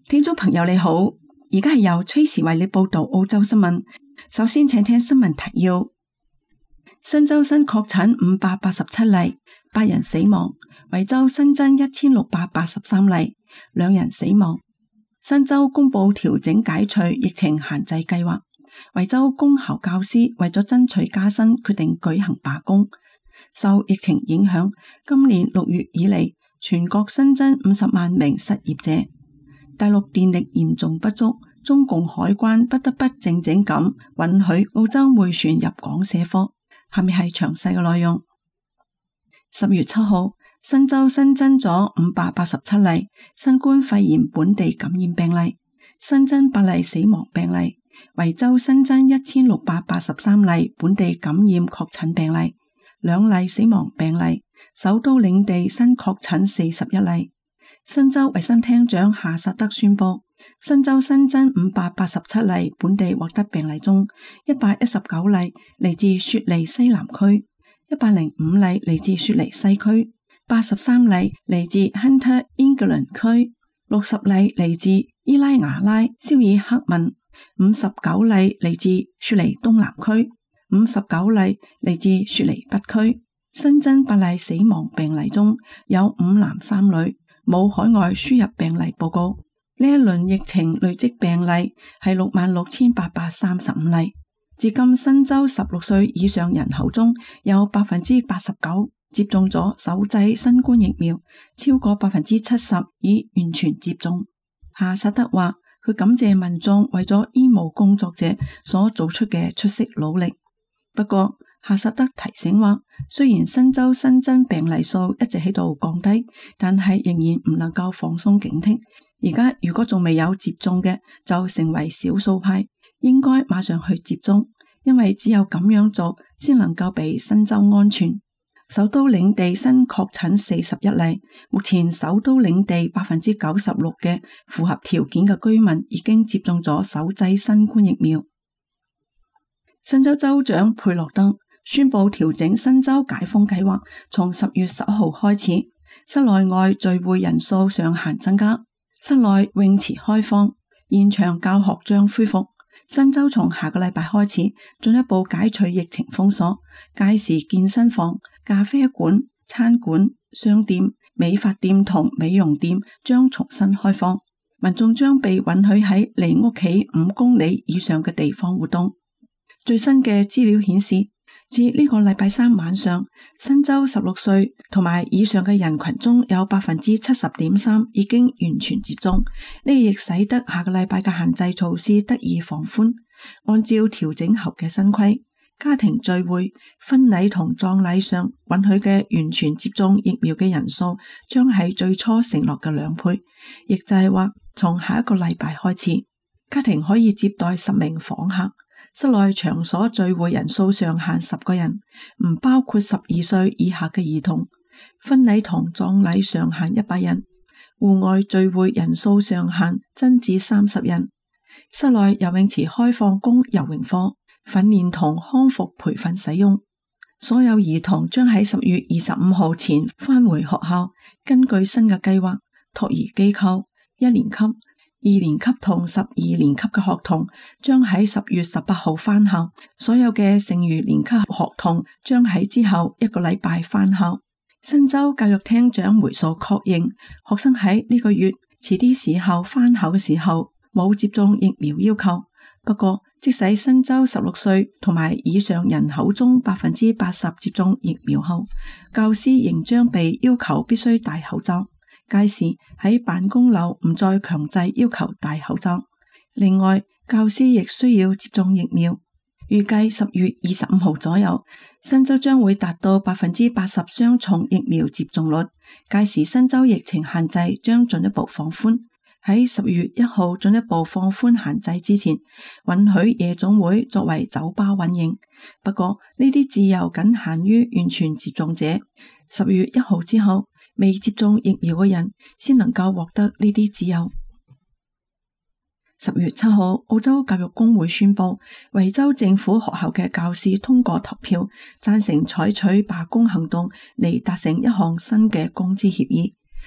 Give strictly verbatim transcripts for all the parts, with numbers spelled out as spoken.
聽眾朋友你好，而家係由崔時為你報道澳洲新聞。首先請聽新聞提要：新州新確診五百八十七例，八人死亡；維州新增一千六百八十三例，兩人死亡。新州公布調整解除疫情限制計劃。維州公校教師為咗爭取加薪，決定舉行罷工。受疫情影響，今年六月以嚟，全國新增五十萬名失業者。大陸電力嚴重不足，中共海關不得不靜靜咁允許澳洲煤船入港卸貨。下面係詳細嘅內容。十月七號，新州新增咗五百八十七例新冠肺炎本地感染病例，新增八例死亡病例。維州新增一千六百八十三例本地感染確診病例，兩例死亡病例。首都領地新確診四十一例。新州衛生廳長夏薩德宣布，新州新增五百八十七例本地獲得病例中，一百一十九例嚟自雪梨西南區，一百零五例嚟自雪梨西區，八十三例嚟自 Hunter England 區，六十例嚟自伊拉雅拉肖爾克文，五十九例嚟自雪梨東南區，五十九例嚟自雪梨北區。新增八例死亡病例中，有五男三女，冇海外輸入病例報告。呢一輪疫情累積病例係六萬六千八百三十五例。至今新州十六歲以上人口中有百分之八十九接種咗首劑新冠疫苗，超過百分之七十已完全接種。夏薩德話，佢感謝民眾為咗醫務工作者所做出嘅出色努力。不過夏薩德提醒話，雖然新州新增病例數一直喺度降低，但係仍然唔能夠放鬆警惕。而家如果仲未有接種嘅，就成為少數派，應該馬上去接種，因為只有咁樣做，先能夠俾新州安全。首都領地新確診四十一例，目前首都領地百分之九十六嘅符合條件嘅居民已經接種咗首劑新冠疫苗。新州州長佩洛登宣布調整新州解封計劃，從十月十號開始，室內外聚會人數上限增加，室內泳池開放，現場教學將恢復。新州從下個禮拜開始進一步解除疫情封鎖，屆時健身房、咖啡館、餐館、商店、美髮店同美容店將重新開放，民眾將被允許喺離屋企五公里以上嘅地方活動。最新嘅資料顯示，至呢個禮拜三晚上，新州十六歲同埋以上嘅人群中有百分之七十點三已經完全接種，呢亦使得下個禮拜嘅限制措施得以放寬。按照調整後嘅新規，家庭聚會、婚禮同葬禮上允許嘅完全接種疫苗嘅人數將係最初承諾嘅兩倍，亦就係話從下一個禮拜開始，家庭可以接待十名訪客。室內場所聚會人數上限十個人，唔包括十二歲以下嘅兒童。婚禮同葬禮上限一百人，戶外聚會人數上限增至三十人。室內游泳池開放供游泳課、訓練同康復培訓使用。所有兒童將喺十月二十五號前返回學校。根據新嘅計劃，托兒機構、一年級、二年級同十二年級嘅學童將喺十月十八號返校，所有嘅剩餘年級學童將喺之後一個禮拜返校。新州教育廳長回溯確認，學生喺呢個月遲啲時候返校嘅時候冇接種疫苗要求。不過，即使新州十六歲同埋以上人口中百分之八十接種疫苗後，教師仍將被要求必須戴口罩。屆時喺辦公樓唔再強制要求戴口罩。另外，教師亦需要接種疫苗。預計十月二十五號左右，新州將會達到百分之八十雙重疫苗接種率。屆時新州疫情限制將進一步放寬。喺十月一號進一步放寬限制之前，允許夜總會作為酒吧運營。不過呢啲自由僅限於完全接種者。十月一號之後，未接種疫苗嘅人先能夠獲得呢啲自由。十月七號，澳洲教育工會宣布，維州政府學校嘅教師通過投票，贊成採取罷工行動嚟達成一項新嘅工資協議。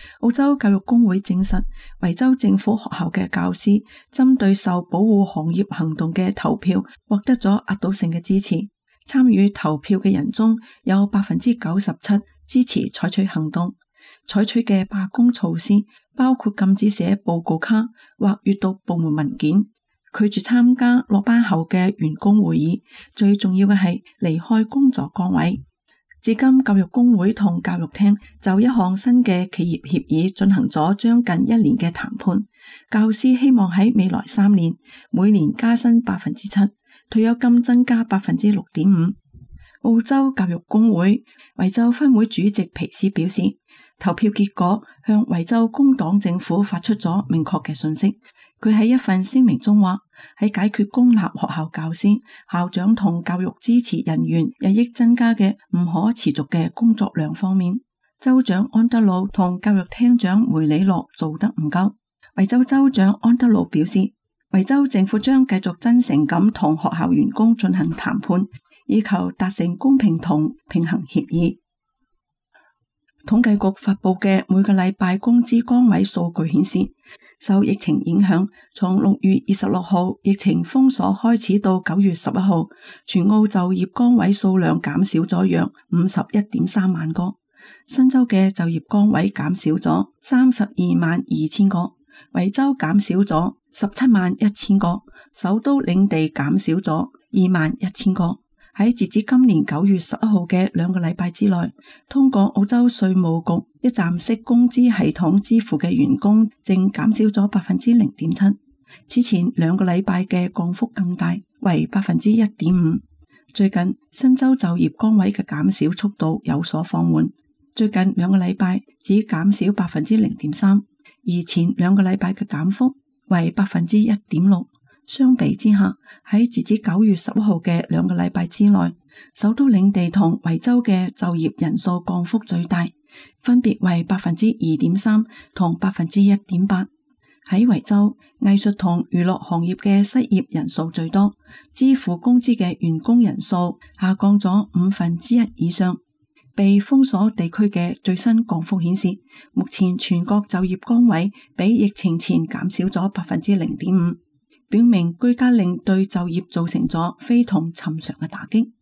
澳洲教育工會證實，維州政府學校嘅教師針對受保護行業行動嘅投票獲得咗壓倒性嘅支持。參與投票嘅人中有百分之九十七支持採取行動。採取嘅罷工措施包括禁止寫報告卡或閱讀部門文件，拒絕參加落班後嘅員工會議，最重要嘅係離開工作崗位。至今，教育工會同教育廳就一項新嘅企業協議進行咗將近一年嘅談判。教師希望喺未來三年每年加薪百分之七，退休金增加百分之六點五。澳洲教育工會維州分會主席皮斯表示，投票結果向維州工黨政府發出咗明確嘅信息。佢喺一份聲明中話，喺解決公立學校教師、校長同教育支持人員日益增加嘅唔可持續嘅工作量方面，州長安德魯同教育廳長梅里諾做得唔夠。維州州長安德魯表示，維州政府將繼續真誠咁同學校員工進行談判，以求達成公平同平衡協議。統計局發佈嘅每個禮拜工資崗位數據顯示，受疫情影響，從六月二十六號疫情封鎖開始到九月十一號，全澳就業崗位數量減少咗約五十一點三萬個，新州嘅就業崗位減少咗三十二萬二千個，維州減少咗十七萬一千個，首都領地減少咗二萬一千個。喺截至今年九月十一號嘅兩個禮拜之內，通過澳洲稅務局一站式工資系統支付嘅員工淨減少咗百分之零點七，此前兩個禮拜嘅降幅更大，為百分之一點五。最近新州就業崗位嘅減少速度有所放緩，最近兩個禮拜只減少百分之零點三，而前兩個禮拜嘅減幅為百分之一點六。相比之下，喺截至九月十一號嘅兩個禮拜之內，首都領地同維州嘅就業人數降幅最大，分別為百分之二點三同百分之一點八。喺維州，藝術同娛樂行業嘅失業人數最多，支付工資嘅員工人數下降咗五分之一以上。被封鎖地區嘅最新降幅顯示，目前全國就業崗位比疫情前減少咗百分之零點五。表明居家令對就業造成咗非同尋常嘅打擊。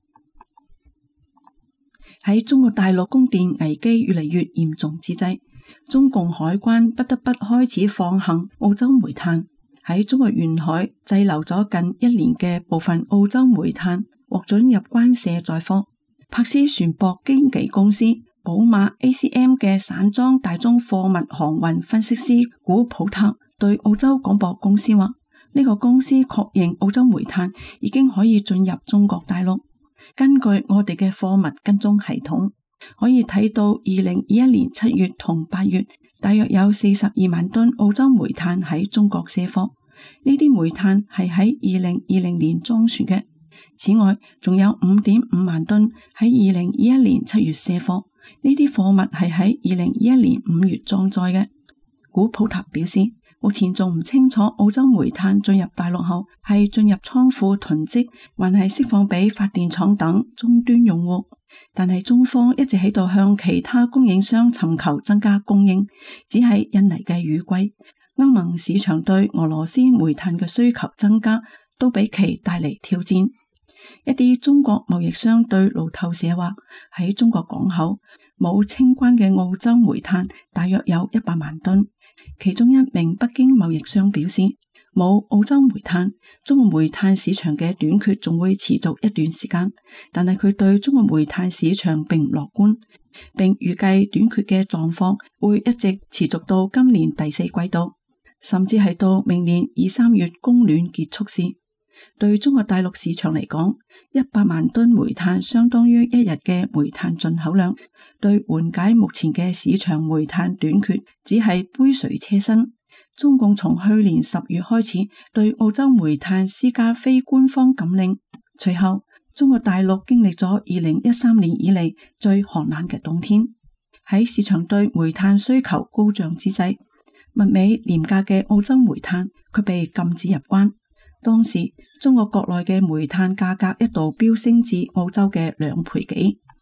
喺中國大陸供電危機越嚟越嚴重之際，中共海關不得不開始放行澳洲煤炭。喺中國沿海滯留咗近一年嘅部分澳洲煤炭獲准入關卸載貨。柏斯船舶經紀公司寶馬 A C M 嘅散裝大宗貨物航運分析師古普特對澳洲廣播公司話，呢個公司確認澳洲煤炭已經可以進入中國大陸。根據我哋嘅貨物跟蹤系統，可以睇到二零二一年七月同八月大約有四十二萬噸澳洲煤炭喺中國卸貨。呢啲煤炭係喺二零二零年裝船嘅。此外，仲有五點五萬噸喺二零二一年七月卸貨。呢啲貨物係喺二零二一年五月裝載嘅。古普塔表示，目前仲唔清楚澳洲煤炭進入大陸後係進入倉庫囤積，還係釋放俾發電廠等終端用戶。但係中方一直喺度向其他供應商尋求增加供應，只係印尼嘅雨季、歐盟市場對俄羅斯煤炭嘅需求增加，都俾其帶嚟挑戰。一啲中國貿易商對路透社話，喺中國港口冇清關嘅澳洲煤炭大約有一百萬噸。其中一名北京貿易商表示，冇澳洲煤炭，中國煤炭市場嘅短缺仲會持續一段時間。但係佢對中國煤炭市場並唔樂觀，並預計短缺嘅狀況會一直持續到今年第四季度，甚至係到明年二三月供暖結束時。對中國大陸市場嚟講，一百萬噸煤炭相當於一日嘅煤炭進口量，對緩解目前嘅市場煤炭短缺只係杯水車薪。中共從去年十月開始對澳洲煤炭施加非官方禁令，隨後中國大陸經歷咗二零一三年以嚟最寒冷嘅冬天。喺市場對煤炭需求高漲之際，物美廉價嘅澳洲煤炭卻被禁止入關。當時中國國內嘅煤炭價格一度飆升至澳洲嘅兩倍幾。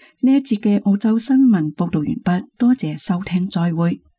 呢一節嘅澳洲新聞報道完畢，多謝收聽，再會。